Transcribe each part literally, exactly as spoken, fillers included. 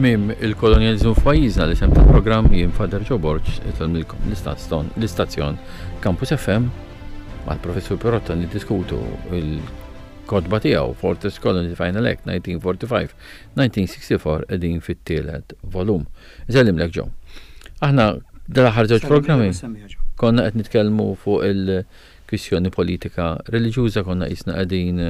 tmiem il-kolonializmu f'pajjiżna li sem tal-programm jien Fader Joe Borch tal-milkom l-istazzjon Campus F M mal-professur Perotta niddiskutu il-kodba tiegħu Fortress Colony Final Act nineteen forty-five nineteen sixty-four qegħdin fit-tielet volum. Isellimlek Joe. Aħna dal-aħħar żewġ programmi konna qed nitkellmu fuq il-kwistjoni politika reliġjuża, konna qisna qegħdin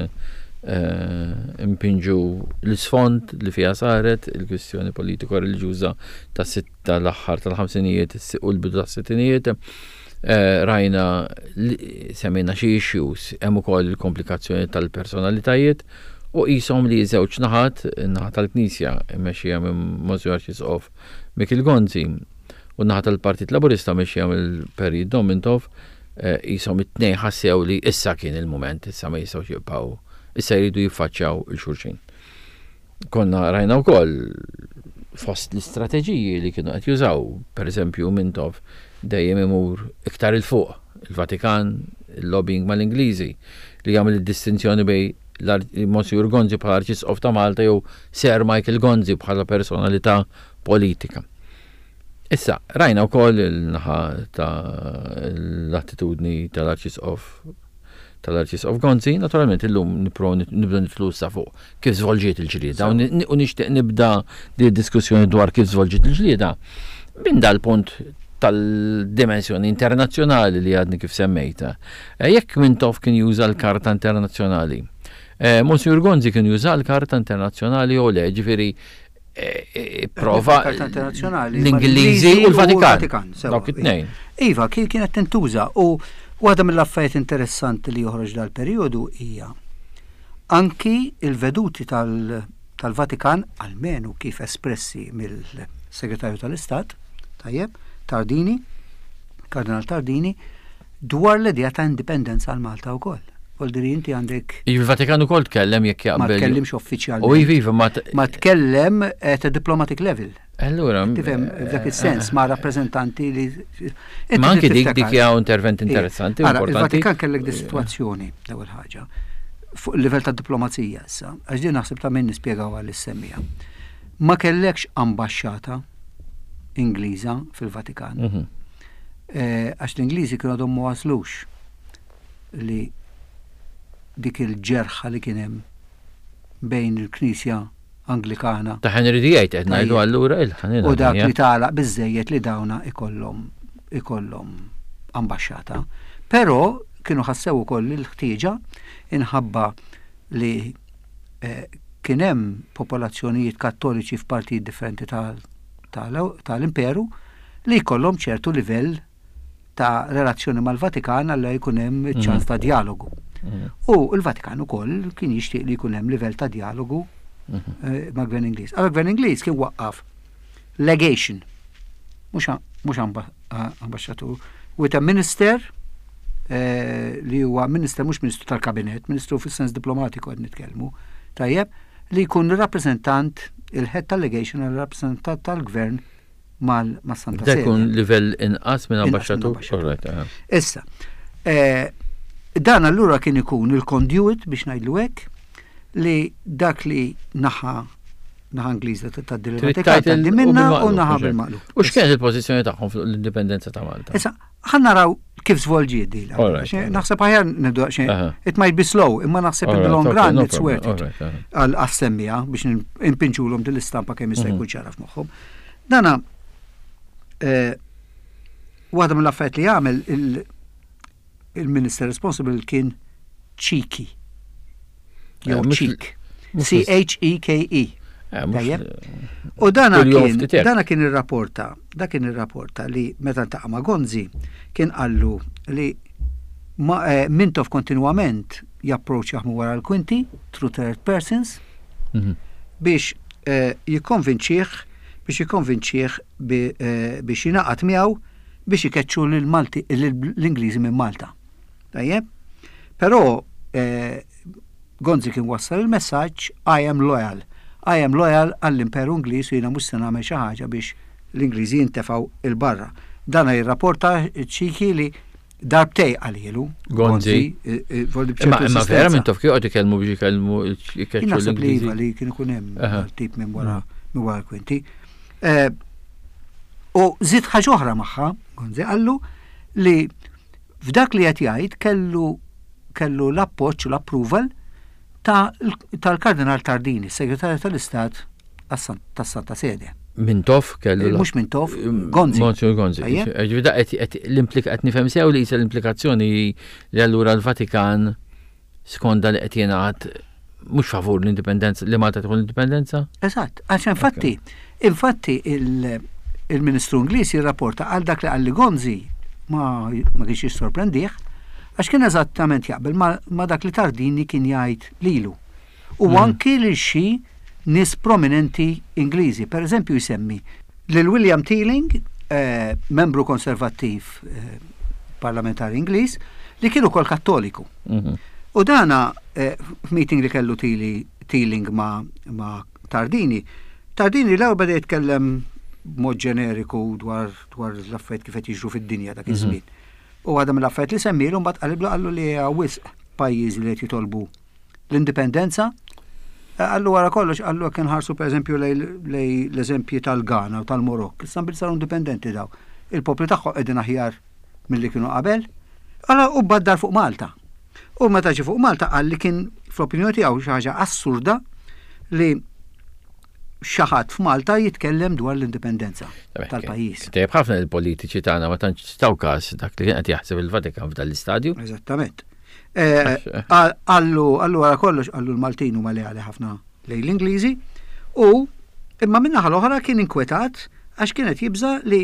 impinġu l-isfond li fija saret il-kwistjoni politiko reliġjuża tas-sitta l-aħħar tal-ħamsinijiet u l-bidu tas-sittinijiet. Rajna semmejna xi issues hemm ukoll il-komplikazzjoni tal-personalitajiet u qishom li żewġ naħat, naħa tal-Knisja mmexxija minn Monsignor Arċisqof Mikil Gonzi u naħa tal-Partit Laburista mmexxija mill-Perry Domintov qishom it-tnejn ħassew li issa kien il-mument, issa ma jistgħux jibqgħu issa jridu jiffaċċjaw il-xulxin. Konna rajna wkoll fost l-istrateġiji li kienu qed jużaw, pereżempju Mintov dejjem imur iktar il fuq, il-Vatikan, il-lobbying mal-Ingliżi li jagħmel id-distinzjoni bejn Monsignor Gonzi bħala Arċisqof ta' Malta jew Sir Michael Gonzi bħala personalità politika. Issa, rajna wkoll il-naħa ta' l-attitudni tal-Arċisqof tal-Arċisqof Gonzi, naturalment illum nibdew nitlu sa fuq kif żvolġiet il-ġlieda u nixtieq nibda di diskussjoni dwar kif żvolġiet il-ġlieda minn dal-punt tal-dimensjoni internazzjonali li għadni kif semmejta. Jekk Mintov kien juża l-Karta Internazzjonali, Monsignor Gonzi kien juża l-Karta Internazzjonali u le, ġifieri prova l-Ingliżi u l-Vatikan. Dawk it-tnejn. Iva, kienet tintuża u waħda mill-affarijiet interessanti li joħroġ dal-perjodu hija anki il-veduti tal-Vatikan, almenu kif espressi mill-Segretarju tal-Istat, tajjeb, Tardini, Kardinal Tardini, dwar l-idea ta' indipendenza għal Malta wkoll. Voldiri inti għandek. Il-Vatikan ukoll tkellem jekk jaqbel. Ma tkellimx uffiċjalment. U iva ma ma tkellem at a diplomatic level. Allura, tifhem f'dak is-sens ma' rappreżentanti li. Ma anke dik dik hija intervent interessanti u importanti. Il-Vatikan kellek di sitwazzjoni l-ewwel ħaġa fuq il-livell ta' diplomazija issa, għax din naħseb ta' min nispjegaw għal semmija. Ma kellekx ambaxxata Ingliża fil-Vatikan. Għax l-Ingliżi kienu għadhom ma waslux li dik il-ġerħa li kien hemm bejn il-Knisja Anglikana. Ta' Henry the eighth qed ngħidu allura il-ħanina. U dak li tagħlaq biżejjed li dawna ikollhom ikollhom ambaxxata. Però kienu ħassew ukoll il-ħtieġa inħabba li kien hemm popolazzjonijiet kattoliċi f'partijiet differenti tal-imperu li jkollhom ċertu livell ta' relazzjoni mal-Vatikan għalla jkun hemm ċans ta' dialogu. U l-Vatikan ukoll kien jixtieq li jkun hemm livell ta' dialogu mal-Gvern Ingliż. Għal-Gvern Ingliż kien waqqaf legation, mhux ambaxxatur, with a minister li huwa minister mhux ministru tal-kabinet, ministru fis-sens diplomatiku qed nitkellmu, tajjeb, li jkun rappreżentant il-head tal-legation għal rappreżentant tal-gvern mal-Santa Sede. Dekun livell inqas minn ambaxxatur. Issa, dan allura kien ikun il-conduit biex ngħidlu hekk li dak li naħa naħa Ingliża tad-Vatikan tgħaddi minnha u naħa bil-maqlub. U x'kienet il-pożizzjoni tagħhom fuq l-indipendenza ta' Malta? Issa, ħan naraw kif żvolġiet din. Naħseb aħjar nibdu it might be slow, imma naħseb in the long run it's worth it. Għal-assemmija biex impinġulhom din l-istampa kemm jista' jkun ċara f'moħħhom. Dana waħda mill-affarijiet li jagħmel il-Minister responsible kien Cheeky. Jew Cheek. C H E K E. U dana kien dana kien ir-rapporta, dak kien ir-rapporta li meta ntaqa' ma' Gonzi kien qallu li Mintov kontinwament japproċċjah wara l-kwinti through third persons biex jikkonvinċih biex jikkonvinċih biex jingħaqad miegħu biex ikeċċu lill-Malti l-Ingliżi minn Malta. Tajjeb? Però Gonzi kien wassal il-messaġġ I am loyal. I am loyal għall-Imperu Ingliż u jiena mhux se nagħmel xi ħaġa biex l-Ingliżi jintefgħu il-barra. Dan jirrapporta ċiki li darbtej għalilu. Gonzi. Imma verament taf kif qed ikellmu biex ikellmu l-Ingliżi. Li kien ikun hemm tip minn wara minn wara l-kwinti. U żid ħaġa oħra magħha, Gonzi, għallu li f'dak li qed jgħid kellu kellu l-appoġġ u l-approval tal-Kardinal Tardini, segretarju tal-Istat tas-Santa Sede. Mintoff kellu. Mhux Mintoff, Gonzi. Monsignor Gonzi. L-implikazzjoni nifhem sew li jisa l-implikazzjoni li allura l-Vatikan skonda li qed jingħad mhux favur l-indipendenza li Malta tkun l-indipendenza? Eżatt, għax infatti, infatti il-Ministru Ingliż jirrapporta għal dak li għalli Gonzi ma kienx jissorprendih, għax kien eżattament jaqbel ma dak li Tardini kien jgħid lilu. U anki li xi nis prominenti Ingliżi, per eżempju jsemmi lil William Teeling, eh, membru konservattiv eh, parlamentari Ingliż, li kienu kol kattoliku. Mhm. U dana eh, f'meeting li kellu Teeling ma, ma Tardini, Tardini l-ewwel beda jitkellem mod ġeneriku dwar dwar l-affarijiet kif qed jiġru fid-dinja dak iż-żmien. U għadha mill-affarijiet li semmilu mbagħad qaliblu qallu li hija wisq pajjiżi li qed jitolbu l-indipendenza. Għallu wara kollox, għallu kien ħarsu per eżempju lej l-eżempji tal-Ghana u tal-Morokk. Issa bil saru indipendenti daw. Il-popli tagħhom qegħdin aħjar milli kienu qabel. Alla u baddar fuq Malta. U meta ġi fuq Malta qal li kien fl-opinjoni tiegħu xi ħaġa assurda li xi ħadd f'Malta jitkellem dwar l-indipendenza tal-pajjiż. Tajjeb ħafna il-politiċi tagħna ma tantx taw każ dak li kien qed jaħseb il-Vatikan f'dan l-istadju. Eżattament. Għallu għara kollox għallu l-Maltin huma leali ħafna lejn l-Ingliżi u imma minnaħa l-oħra kien inkwetat għax kienet jibża li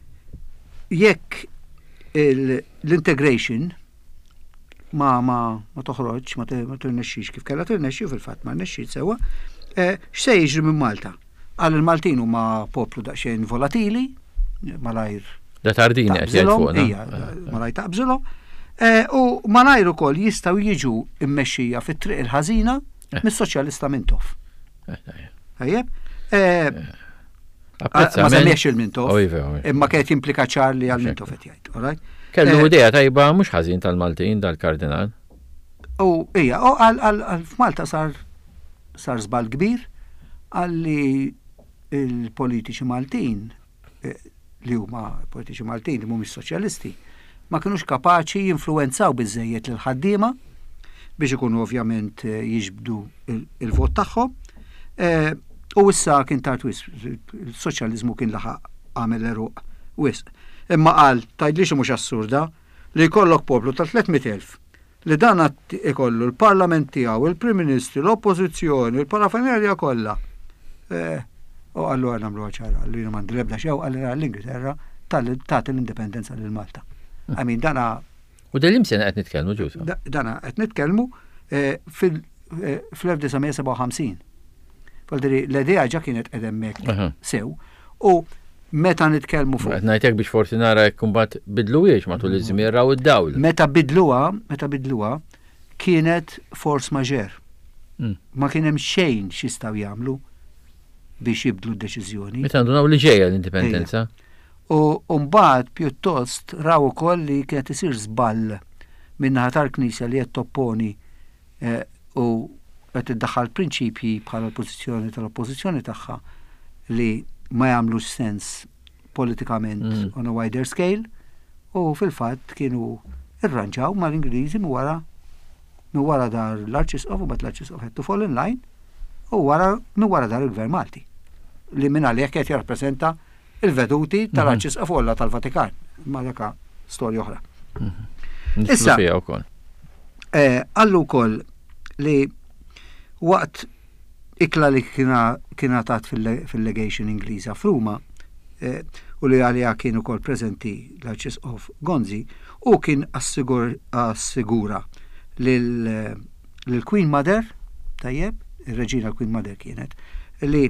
jekk l-integration ma ma ma toħroġ ma tirnexxix kif kellha tirnexxi fil-fatt ma rnexxiet sewwa x'se jiġri minn Malta. Għal il-Maltin huma poplu daqsxejn volatili malajr. Da Tardini qed jgħid fuqna. Malajr taqbżilhom. U malajr ukoll jistgħu jiġu mmexxija fit-triq il-ħażina mis-soċjalista Mintoff. Tajjeb? Ma semmiex il-Mintoff, imma kienet implika ċarli għal Mintoff qed jgħid. Kellu idea tajba mhux ħażin tal-Maltin dal-Kardinal. U hija, għal f'Malta sar sar żball kbir għalli il-politiċi Maltin li huma politiċi Maltin li mhumiex soċjalisti ma kinux kapaċi jinfluwenzaw biżejjed lil ħaddiema biex ikunu ovvjament jiġbdu il-vot tagħhom. U issa kien tard wisq, il-soċjaliżmu kien laħaq għamel eruq wisq. Imma qal tgħidlix mhux assurda li jkollok poplu ta' tlietmien elf li dan ikollu l-Parlament tiegħu, il-Prim Ministru, l-Oppożizzjoni, il-parafernerja kollha. U allura nagħmlu ċara, li jiena m'għandi l-ebda xew għal l-Ingilterra tagħti l-indipendenza lil Malta. Għamin dana. U dal-imsena qed nitkellmu ġusa. Dana qed nitkellmu fl-elf tisa' seba' u ħamsin. Faldiri l-idea ġa kienet qed hemmhekk sew. U meta nitkellmu fuq. Qed ngħidlek biex forsi nara jekk imbagħad bidluwiex matul iż-żmien raw id-dawl. Meta bidluha, meta bidluha kienet force majeure. Ma kien hemm xejn x'jistgħu jagħmlu biex jibdlu d-deċiżjoni. Meta ndunaw li ġejja l-indipendenza. U mbagħad pjuttost raw ukoll li kienet isir żball min-naħa tal-Knisja li qed topponi u qed iddaħħal prinċipji bħala l-pożizzjoni tal-oppożizzjoni tagħha li ma jagħmlux sens politikament on a wider scale u fil-fatt kienu irranġaw mal-Ingliżi minn wara minn wara dar l-Arċisqof u bat l-Arċisqof had to fall in line u wara minn wara dar il-Gvern Malti li minn għalih qed jirrappreżenta il-veduti tal-Arċisqof kollha tal-Vatikan. Ma daka storja oħra. Issa għallu wkoll li waqt ikla li kiena tat fil-legation Ingliża f'Ruma u li għalija kienu kol preżenti l-Arċisqof Gonzi u kien assigura lil-Queen Mother, tajjeb, il-Reġina Queen Mother kienet, li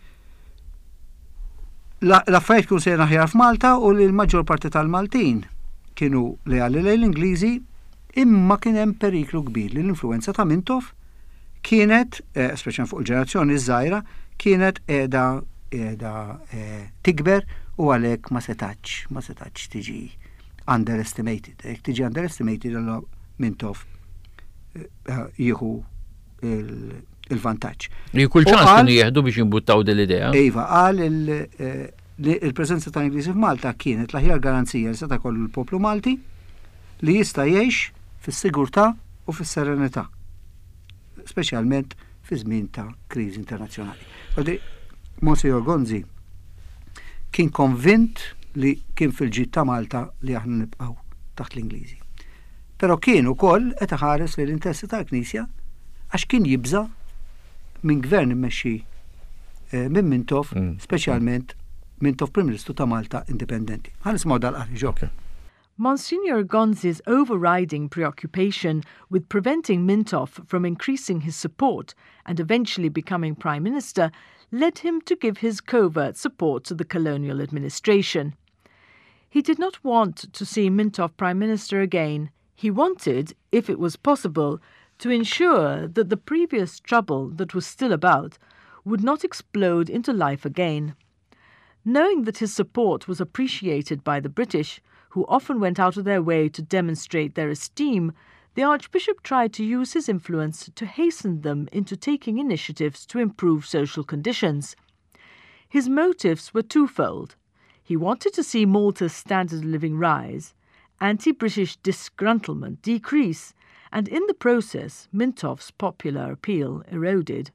l-affarijiet kienu sejna aħjar f'Malta u li l-maġġor parti tal-Maltin kienu leali lejn l-Ingliżi imma kien hemm periklu kbir li l-influenza ta' Mintoff kienet, speċjalment fuq il-ġenerazzjoni żgħira, kienet qiegħda qiegħda tikber u għalhekk ma setax ma setax tiġi underestimated. Jekk tiġi underestimated għal Mintoff jieħu il-vantaġġ. Kull ċans kienu jieħdu biex jimbuttaw dil-idea. Iva, qal il-preżenza ta' Ingliżi f'Malta kienet l-aħjar garanzija li seta' kollu l-poplu Malti li jista' jgħix fis-sigurtà u fis-serenità, speċjalment fi żmien ta' kriżi internazzjonali. Monsignor Gonzi kien konvint li kien fil-ġid ta' Malta li aħna nibqgħu taħt l-Ingliżi. Però kien ukoll qed iħares lil interessi tal-Knisja għax kien jibża minn gvern immexxi minn Mintoff, speċjalment Mintoff Prim Ministru ta' Malta indipendenti. Ħanismgħu dal-qari ġo. Monsignor Gonzi's overriding preoccupation with preventing Mintoff from increasing his support and eventually becoming Prime Minister led him to give his covert support to the colonial administration. He did not want to see Mintoff Prime Minister again. He wanted, if it was possible, to ensure that the previous trouble that was still about would not explode into life again. Knowing that his support was appreciated by the British, who often went out of their way to demonstrate their esteem, the Archbishop tried to use his influence to hasten them into taking initiatives to improve social conditions. His motives were twofold. He wanted to see Malta's standard of living rise, anti-British disgruntlement decrease, and in the process, Mintoff's popular appeal eroded.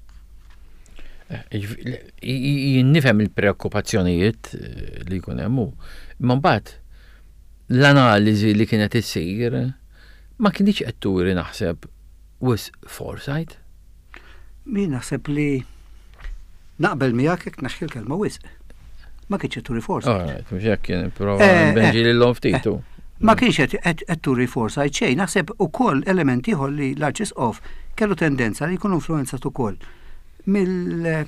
Jinnifhem il-preokkupazzjonijiet li jkun hemm, imma mbagħad l-analiżi li kienet issir ma kienx qed turi naħseb wis foresight. Min naħseb li naqbel miegħek jekk naħħi l-kelma wisq. Ma kienx qed turi foresight. Mhux hekk kien prova nbenġi lilhom ftitu. Ma kienx qed turi foresight xejn, naħseb ukoll element ieħor li l-Arċisqof kellu tendenza li jkun influenzat ukoll mill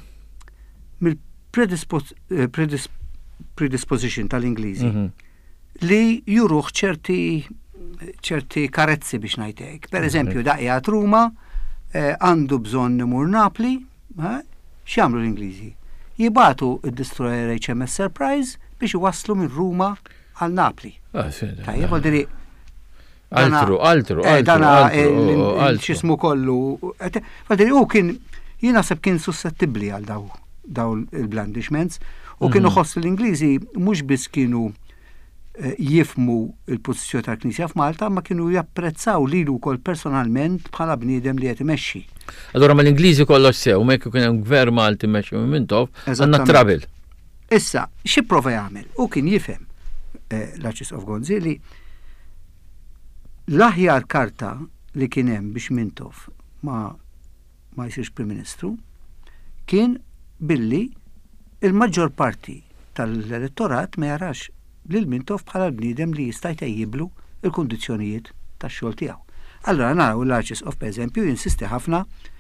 mill-predisposition tal-Ingliżi li juruħ ċerti ċerti karezzi biex ngħidlek. Per eżempju, daqqiegħed Ruma għandu bżonn imur Napli, x'jagħmlu l-Ingliżi? Jibatu id-destroyer H M S Surprise biex iwasslu minn Ruma għal Napli. Tajjeb, għaldiri. Altru, altru, altru. X'ismu kollu. Għaldiri, u kien jien naħseb kien suscettibbli għal daw daw il-blandishments u kienu ħoss l-Ingliżi mhux biss kienu jifmu il-pożizzjoni tal-Knisja f'Malta, ma kienu japprezzaw lilu wkoll personalment bħala bniedem li qed imexxi. Allura ma l-Ingliżi kollox sew, mek kien hemm gvern Malti mmexxi minn Mintoff, għandna trabil. Issa, xi prova jagħmel? U kien jifhem l-Arċisqof Gonzi li l-aħjar karta li kien hemm biex Mintoff ma ma jsirx Prim Ministru kien billi il-maġġor parti tal-elettorat ma jarax lil Mintoff bħala bniedem li jista' jtejjiblu il-kundizzjonijiet tax-xogħol tiegħu. Allura naraw l-Arċisqof pereżempju jinsisti ħafna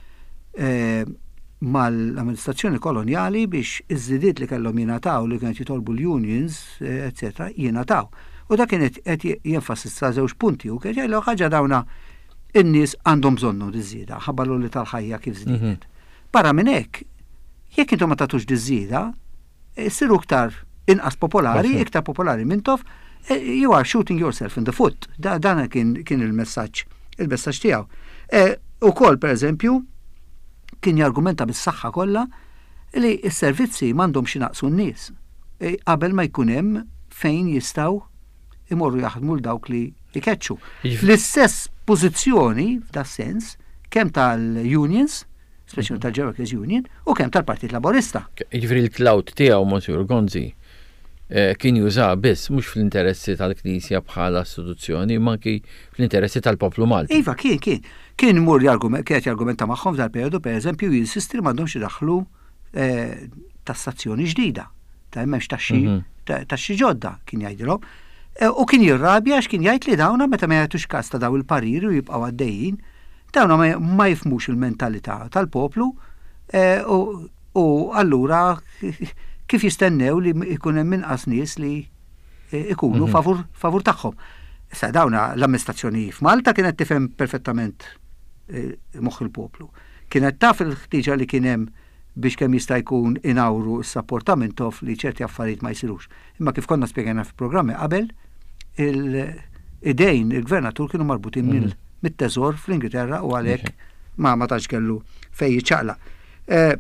mal-amministrazzjoni kolonjali biex iż-żidiet li kellhom jingħataw li kienet jitolbu l-unions, eċetera, jingħataw. U da kienet qed jenfasizza żewġ punti u kien jgħidlu ħaġa dawna in-nies għandhom bżonnu diż-żieda, ħabbalu li tal-ħajja kif żdiedet. Barra minn hekk, jekk intom ma tagħtux diż-żieda, issiru iktar inqas popolari, iktar popolari Mintoff, you are shooting yourself in the foot. Dan kien il-messaġġ, il-messaġġ tiegħu. Ukoll pereżempju kien jargumenta bis-saħħa kollha li s-servizzi m'għandhomx inaqsu n-nies qabel ma jkun hemm fejn jistgħu imorru jaħdmu l dawk li ikeċċu. L-istess pożizzjoni f'da sens kemm tal-unions, speċjalment tal-Workers Union, u kemm tal-Partit Laborista. Jiġifieri l-clout tiegħu Monsignor Gonzi kien juża biss mhux fl-interessi tal-Knisja bħala istituzzjoni, ma anki fl-interessi tal-poplu Malti. Iva, kien kien kien imur kienet jargumenta magħhom dal-perjodu pereżempju jinsisti li m'għandhomx idaħħlu tassazzjoni ġdida, ta' hemmx taxxi ġodda kien jgħidilhom. U kien jirrabja għax kien jgħid li dawna meta ma jagħtux każ ta' daw il-pariri u jibqgħu għaddejjin, dawna ma jifhmux il-mentalità tal-poplu u allura kif jistennew li jkun hemm inqas nies li ikunu favur tagħhom. Issa dawna l-amministrazzjoni f'Malta kienet tifhem perfettament moħħ il-poplu. Kienet taf il-ħtieġa li kien hemm biex kemm jista' jkun inawru s-sapporta Mintoff li ċerti affarijiet ma jsirux. Imma kif konna spjegajna fil-programmi qabel, il-idejn il-gvernatur kienu marbutin mit-teżor fl-Ingilterra u għalhekk ma ma tax kellu fej jiċċaqla. Eh,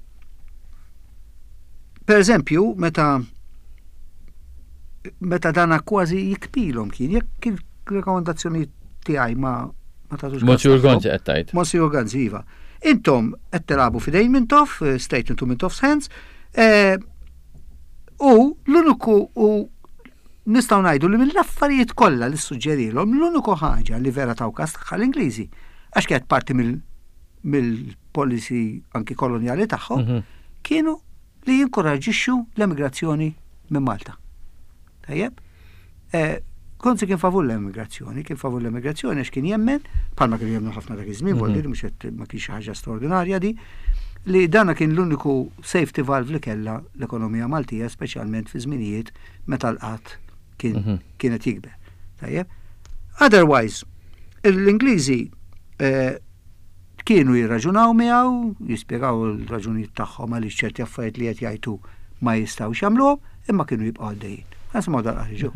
per eżempju, meta meta dana kważi jikpilhom kien, jekk il-rekomendazzjoni tiegħi ma ma tagħtux. Monsignor Gonzi qed tgħid. Monsignor Gonzi iva. Intom qed tilagħbu fidejn Mintoff, straight into Mintoff's hands, eh, u l-uniku u nistgħu ngħidu li mill-affarijiet kollha li ssuġġerilhom l-uniku ħaġa li vera taw każ tagħha l-Ingliżi għax kienet parti mill mill-policy anki koloniali tagħhom mm -hmm. kienu li jinkoraġixxu l-emigrazzjoni minn Malta. Tajjeb? Eh, Gonzi kien favur l-emigrazzjoni, kien favur l-emigrazzjoni għax kien jemmen, palma kien jemmen ħafna dak iż-żmien, mm -hmm. mhux ma kienx ħaġa straordinarja di, li dana kien l-uniku safety valve li kellha l-ekonomija Maltija, speċjalment fi żminijiet meta l-qatt kien mm -hmm. kienet jikber. Tajjeb? Otherwise, l-Ingliżi eh, kienu jirraġunaw miegħu, jispjegaw il-raġunijiet tagħhom għaliex ċerti affarijiet li qed jgħidu ma jistgħux jagħmluhom, imma kienu jibqgħu għaddejjin. Ħasma dal-ħariġu.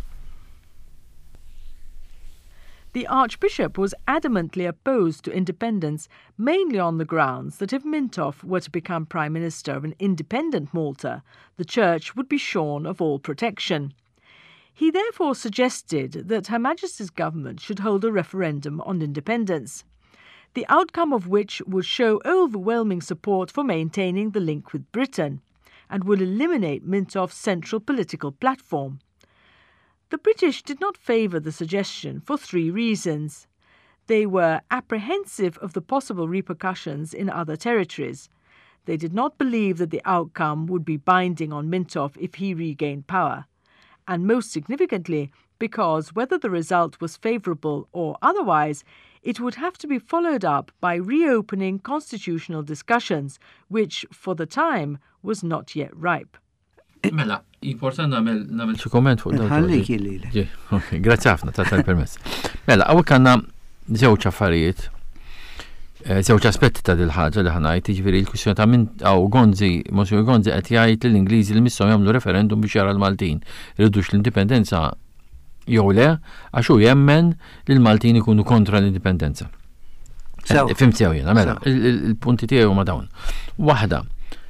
The Archbishop was adamantly opposed to independence, mainly on the grounds that if Mintoff were to become Prime Minister of an independent Malta, the Church would be shorn of all protection. He therefore suggested that Her Majesty's government should hold a referendum on independence, the outcome of which would show overwhelming support for maintaining the link with Britain and would eliminate Mintoff's central political platform. The British did not favour the suggestion for three reasons. They were apprehensive of the possible repercussions in other territories. They did not believe that the outcome would be binding on Mintoff if he regained power. And most significantly, because whether the result was favourable or otherwise, it would have to be followed up by reopening constitutional discussions, which, for the time, was not yet ripe. Mela, important namel namel xi komment fuq dan. Ħallik illile. Okay, grazzi ħafna ta' tal-permess. Mela, hawnhekk għandna żewġ affarijiet, żewġ aspetti ta' dil ħaġa li ħanajt, jiġifieri l-kwistjoni ta' min aw Gonzi, Monsignor Gonzi qed jgħid lill-Ingliżi li misshom jagħmlu referendum biex jara l-Maltin iridux l-indipendenza jew le, għax hu jemmen li l-Maltin ikunu kontra l-indipendenza. Fimt sew jiena, mela, il-punti tiegħu huma dawn. Waħda.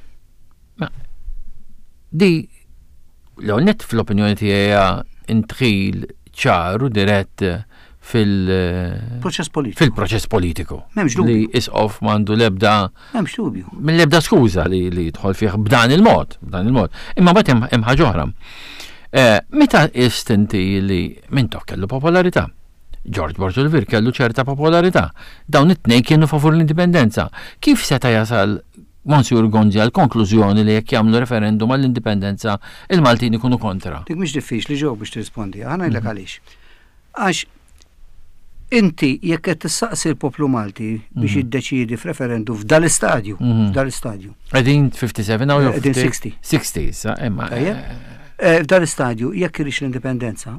Di l-għonet fl-opinjoni tiegħi intħil ċaru dirett fil-proċess politiku. Fil-proċess politiku. M'hemmx dubju. Li isqof m'għandu l-ebda. M'hemmx dubju. Mill-ebda skuża li li jidħol fih b'dan il-mod, b'dan il-mod. Imma mbagħad hemm hemm ħaġa oħra. Meta istinti li Mintoff kellu popolarità. George Borgelvir kellu ċerta popolarità. Dawn it-tnejn kienu favur l-indipendenza. Kif seta' jasal Monsignor Gonzi għal konklużjoni li jekk jagħmlu referendum għall-indipendenza il-Maltin ikunu kontra? Dik mhix diffiċli ġew biex tirrispondi, ħana ngħidlek għaliex. Għax inti jekk qed tissaqsi l-poplu Malti biex jiddeċiedi f'referendum f'dal-istadju, f'dal-istadju. Qegħdin fifty-seven aw qegħdin sixty. sixty sa imma. F'dal-istadju jekk irix l-indipendenza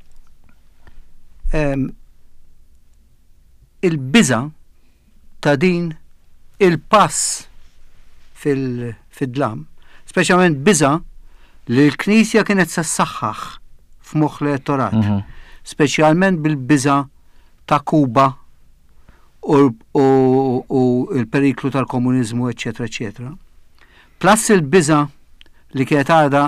il-biża ta' din il-pass fil-dlam, speċjalment biża li l-Knisja kienet sassaħħaħ f'moħħ l-elettorat, speċjalment bil-biża ta' Kuba u l-periklu tal-komuniżmu, eċetera, eċetera. Plus il-biża li kienet għadha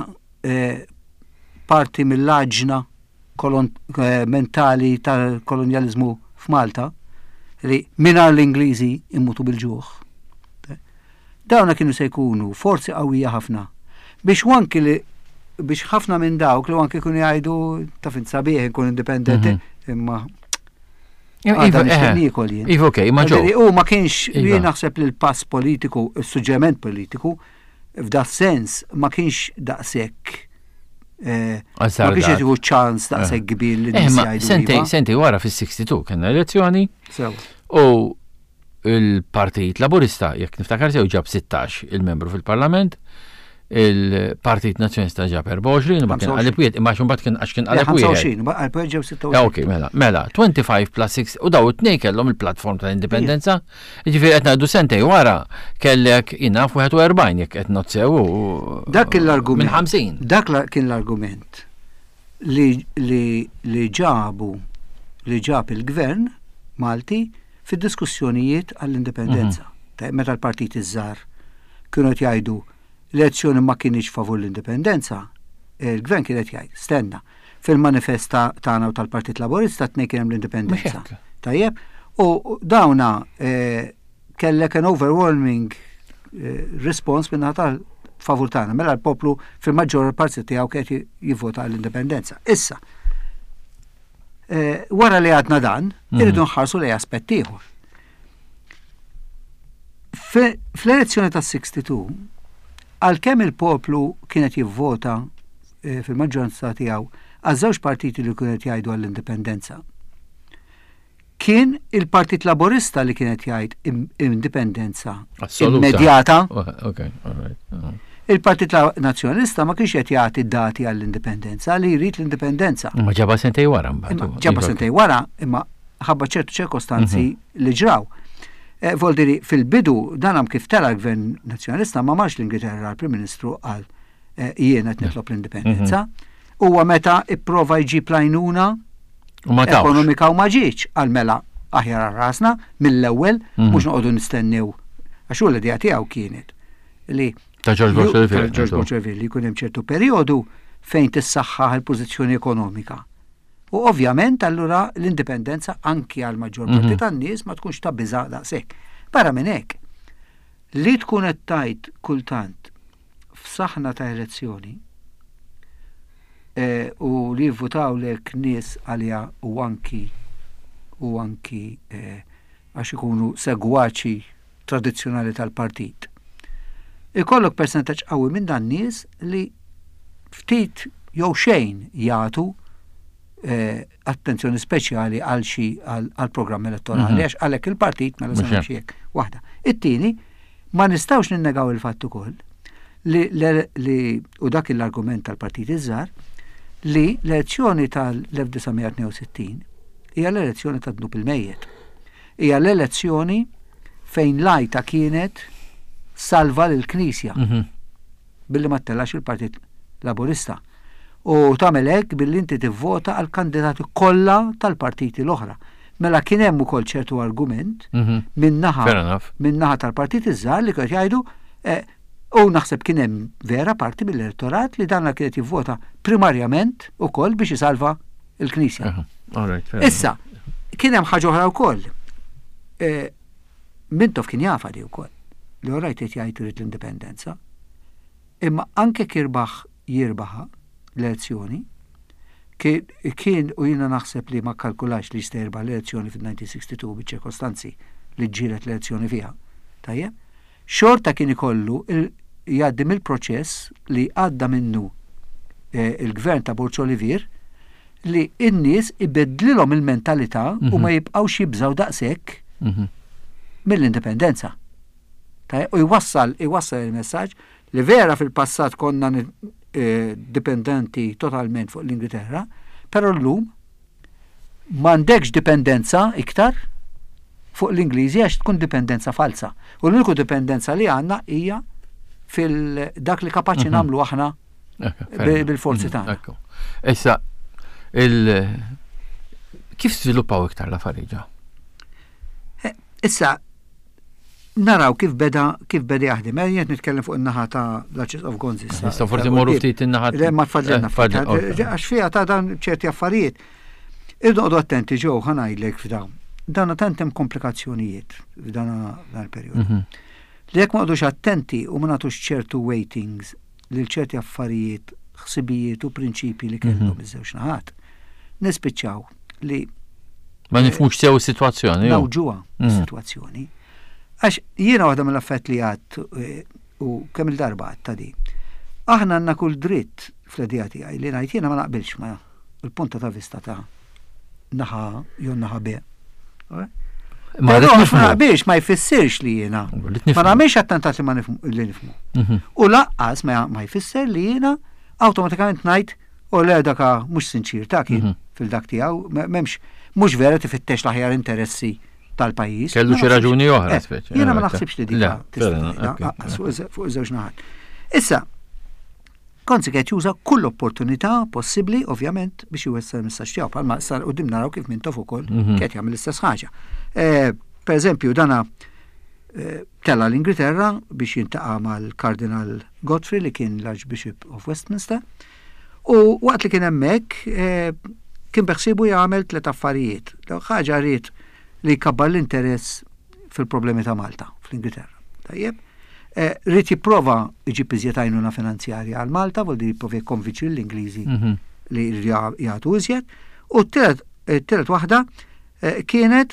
parti mill-aġna mentali tal-kolonjaliżmu f'Malta li mingħajr l-Ingliżi immutu bil-ġuħ. Dawna kienu se jkunu forzi qawwija ħafna biex wanki li biex ħafna minn dawk li wanki kienu jgħidu ta' fin sabiħ ikun indipendenti imma għadha nixtieq jien. Iva okej, ma ġew. U ma kienx li naħseb li l-pass politiku, is-suġġeriment politiku f'dat sens ma kienx daqshekk ma kienx jagħtu ċans daqshekk kbir li nies jgħidu. Sentej, sentej wara fis-sixty-two kellna elezzjoni. U il-Partit Laburista, jekk niftakar sew ġab sixtax il-membru fil-Parlament, il-Partit Nazzjonista ġab erba' ma kien għalipwiet, imma xumbat kien għax kien għalipwiet. għalipwiet ġew sitawxin. Ok, mela, mela, twenty-five plus six, u daw it-tnej kellhom il-platform tal-indipendenza, ġifieri qed ngħidu sentej wara kellek inaf wieħed u erbgħin jekk qed nozzew dak kien l-argument. Minn ħamsin. Dak kien l-argument li li li ġabu li ġab il-gvern Malti fid-diskussjonijiet għall-indipendenza. Meta l-partit iż-żgħar kienu qed jgħidu l-elezzjoni ma kienx favur l-indipendenza, il-gvern kien qed jgħid, stenna, fil-manifesta tagħna u tal-Partit Laburista tnejn kien hemm l-indipendenza. Tajjeb, u dawna kellek an overwhelming response minna tal-favur tagħna, mela l-poplu fil-maġġor parti tiegħu qed jivvota l-indipendenza. Issa, wara li għadna dan, irridu nħarsu lejn aspett ieħor. Fl-elezzjoni tas-sixty-two, għalkemm il-poplu kienet jivvota fil-maġġoranza tiegħu għaż-żewġ partiti li kienet jgħidu għall-indipendenza, kien il-Partit Laburista li kienet jgħid indipendenza immedjata. Il-Partit Nazzjonalista ma kienx qed jagħti dati għall-indipendenza li jrid l-indipendenza. Ma ġabha sentej wara mbagħad. Ġabha sentej wara, imma ħabba ċertu ċirkostanzi li ġraw. Voldiri fil-bidu dan hemm kif tara l-Gvern Nazzjonalista ma marx l-Ingilterra għall-Prim Ministru għal jiena qed nitlob l-indipendenza. Huwa meta ipprova jġib lajnuna ekonomika u ma ġietx għal mela aħjar għar-rasna mill-ewwel mhux noqogħdu nistennew għax hu l-idea tiegħu kienet li ta' George Bush li jkun hemm ċertu perjodu fejn tissaħħaħ il-pożizzjoni ekonomika. U ovvjament allura l-indipendenza anki għal maġġor parti tan-nies ma tkunx ta' biża' daqshekk. Barra minn hekk, li tkun qed tgħid kultant f'saħħna ta' elezzjoni u li jivvutaw lek nies għalija u anki u anki għax ikunu segwaċi tradizzjonali tal-partit. Ikollok persentaġġ qawwi minn dan nies li ftit jew xejn jagħtu attenzjoni speċjali għal xi għal programm elettorali għax għalhekk il-partit mela sempliċi hekk waħda. It-tieni ma nistgħux ninnegaw il-fatt ukoll li u dak l-argument tal-partit iż-żgħar li l-elezzjoni tal-elf tisa sittin hija l-elezzjoni ta' dnub il-mejjed. Hija l-elezzjoni fejn lajta kienet salva l-Knisja billi ma tellax il-Partit Laburista. U tagħmel hekk billi inti tivvota għal kandidati kollha tal-partiti l-oħra. Mela kien hemm ukoll ċertu argument min-naħa min-naħa tal-partit iż-żgħar li kienu jgħidu u naħseb kien hemm vera parti mill-elettorat li dan kienet jivvota primarjament ukoll biex isalva l-Knisja. Issa, kien hemm ħaġa oħra wkoll. Mintoff kien jafa di wkoll li orajt qed jgħid irid l-indipendenza. Imma anke kirbaħ jirbaħa l-elezzjoni kien u jiena naħseb li ma kalkulax li sterba l-elezzjoni fil-nineteen sixty-two biċ-ċirkostanzi li ġġielet l-elezzjoni fiha. Tajjeb? Xorta kien ikollu jgħaddim il-proċess li għadda minnu il-gvern ta' Burċ Olivier li n-nies ibedlilhom il-mentalità u ma jibqgħux jibżgħu daqshekk mill-indipendenza. U jwassal jwassal il-messaġġ li vera fil-passat konna dipendenti totalment fuq l-Ingilterra, però llum m'għandekx dipendenza iktar fuq l-Ingliżi għax tkun dipendenza falsa. U l-uniku dipendenza li għandna hija fil-dak li kapaċi nagħmlu aħna bil-forzi tagħna. Issa kif sviluppaw iktar l-affarijiet? Issa naraw kif beda kif beda jaħdem. Jien nitkellem fuq in-naħa ta' Duchess of Gonzi. Issa forsi morru ftit in-naħa. Le ma tfadlilna għax fiha ta' dan ċerti affarijiet. Irdu noqgħdu attenti ġew ħanajdlek f'dawn. Dan tant hemm komplikazzjonijiet f'dan il-perjodu. Li jekk ma nqogħdux attenti u ma nagħtux ċertu weightings lil ċerti affarijiet, ħsibijiet u prinċipji li kellhom iż-żewġ naħat, nispiċċaw li ma nifhmux sew is-sitwazzjoni. Nawġuha is-sitwazzjoni. Għax jiena waħda mill-affett li għadt u kemm il-darba għadt ta' di. Aħna għandna kull dritt fl-idea tiegħi li ngħid jiena ma naqbilx ma il-punta ta' vista ta' naħa jew naħa be. Ma naqbilx ma jfissirx li jiena ma nagħmilx attentat li ma li nifhmu. U laqqas ma jfisser li jiena awtomatikament ngħid u le daka mhux sinċir ta' kien fil-dak tiegħu m'hemmx mhux vera tifittex l-aħjar interessi tal-pajjiż. Kellu xi raġuni oħra speċi. Jiena ma naħsibx li dika fuq iż-żewġ naħat. Issa, Gonzi qed juża kull opportunità possibbli ovvjament biex iwessel il-messaġġ tiegħu bħalma sar quddiem naraw kif Mintoff ukoll qed jagħmel l-istess ħaġa. per eżempju, dana tella l-Ingilterra biex jintaqa' mal-Kardinal Godfrey li kien l-Archbishop of Westminster, u waqt li kien hemmhekk kien beħsibu jagħmel tliet affarijiet. Ħaġa rrid li jkabbar l-interess fil-problemi ta' Malta fl-Ingilterra. Tajjeb, rrid jipprova jġib iżjed għajnuna finanzjarja għal Malta, voldi jipprova jikkonvinċi l-Ingliżi li jagħtu iżjed, u t-tielet waħda kienet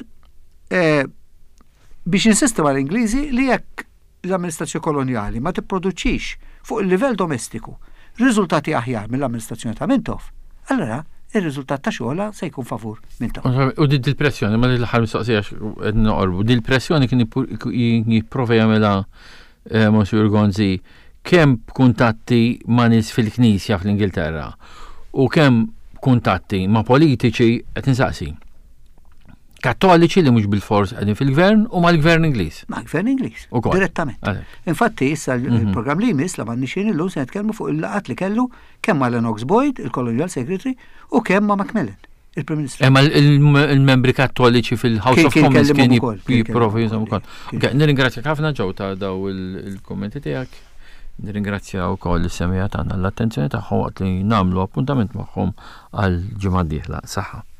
biex insistema l-Ingliżi li jekk l-amministrazzjoni koloniali ma tipproduċix fuq il-livell domestiku riżultati aħjar mill-amministrazzjoni ta' Mintoff, allora il-riżultat ta' xogħla se jkun favur Mintoff. U di l-pressjoni, ma li l-ħar mistoqsija noqorbu, di l-pressjoni kien jipprova jagħmilha Monsieur Gonzi kemm kuntatti ma' nies fil-Knisja fl-Ingilterra u kemm kuntatti ma' politiċi qed insaqsi. Kattoliċi li mhux bil-fors qegħdin fil-gvern u mal-gvern Ingliż. Mal-gvern Ingliż, direttament. Infatti issa il-programm li jmiss la m'għandniex illum se nitkellmu fuq il-laqat li kellu kemm ma' Lennox Boyd, il-Colonial Secretary, u kemm ma' Macmillan, il-Prim Ministru. Imma il-membri kattoliċi fil-House of Commons kien jipprovu jżomm ukoll. Nirringrazzjak ħafna ġew ta' daw il-kummenti tiegħek. Nirringrazzja wkoll is-semija tagħna l-attenzjoni tagħhom waqt li nagħmlu appuntament magħhom għal ġimgħa d-dieħla. Saħħa.